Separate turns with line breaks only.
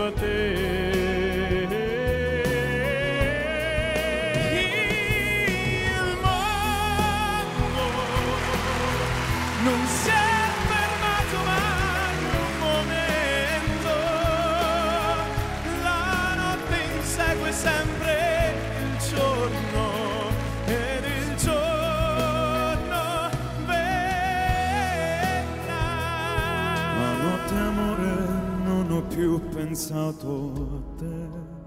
a te. Il mondo non si è fermato mai un momento, la notte insegue sempre il giorno ed il giorno verrà. Ma notte amore non ho più pensato a te.